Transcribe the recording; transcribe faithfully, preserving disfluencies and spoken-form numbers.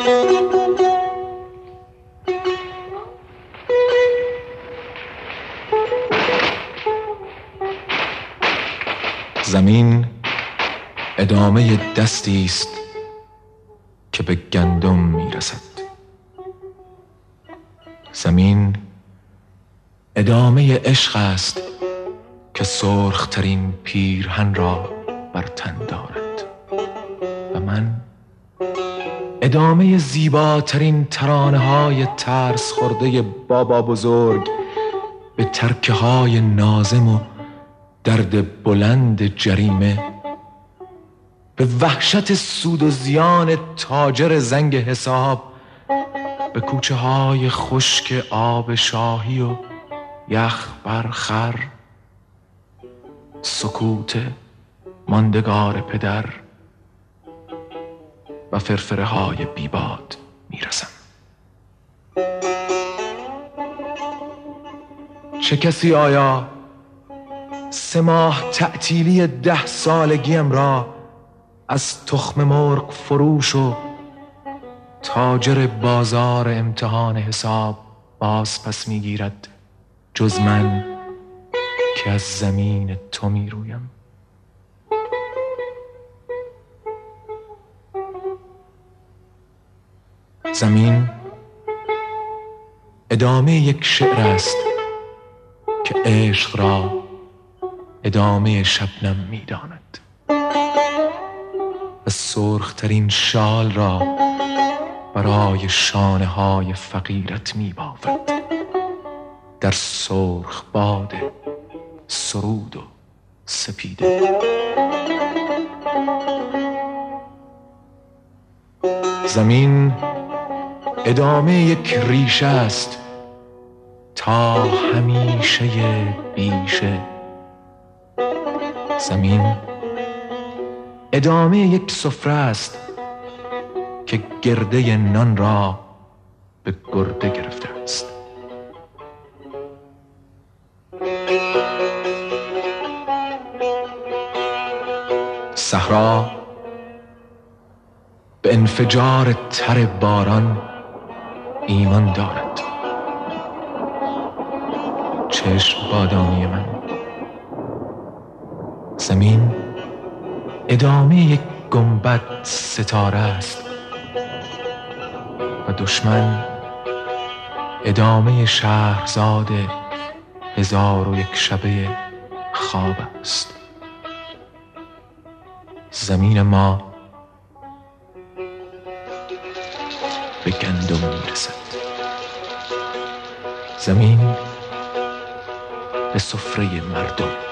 زمین ادامه دستی است که به گندم میرسد. زمین ادامه عشق است که سرخترین پیرهن را بر تن دارد و من ادامه زیباترین ترانه های ترس خورده بابا بزرگ به ترکه های نازم و درد بلند جریمه، به وحشت سود و زیان تاجر زنگ حساب، به کوچه های خشک آب شاهی و یخ برخر، سکوت ماندگار پدر و فرفره های بیباد میرسم. چه کسی آیا سه ماه تعطیلی ده سالگیم را از تخم مرغ فروش و تاجر بازار امتحان حساب باز پس میگیرد جز من که از زمین تو میرویم؟ زمین ادامه یک شعر است که عشق را ادامه شبنم میداند و سرخترین شال را برای شانه های فقیرت میبافد در سرخ باد سرود و سپیده. زمین ادامه یک ریشه است تا همیشه بیشه. زمین ادامه یک سفره است که گرده نان را به گرده گرفته است. صحرا به انفجار تر باران ایمان دارد. چشم بادامی من. زمین ادامه یک گنبد ستاره است و دشمن ادامه شهرزاد هزار و یک شبه خواب است. زمین ما به گندم میرسد. زمین به سفره مردم.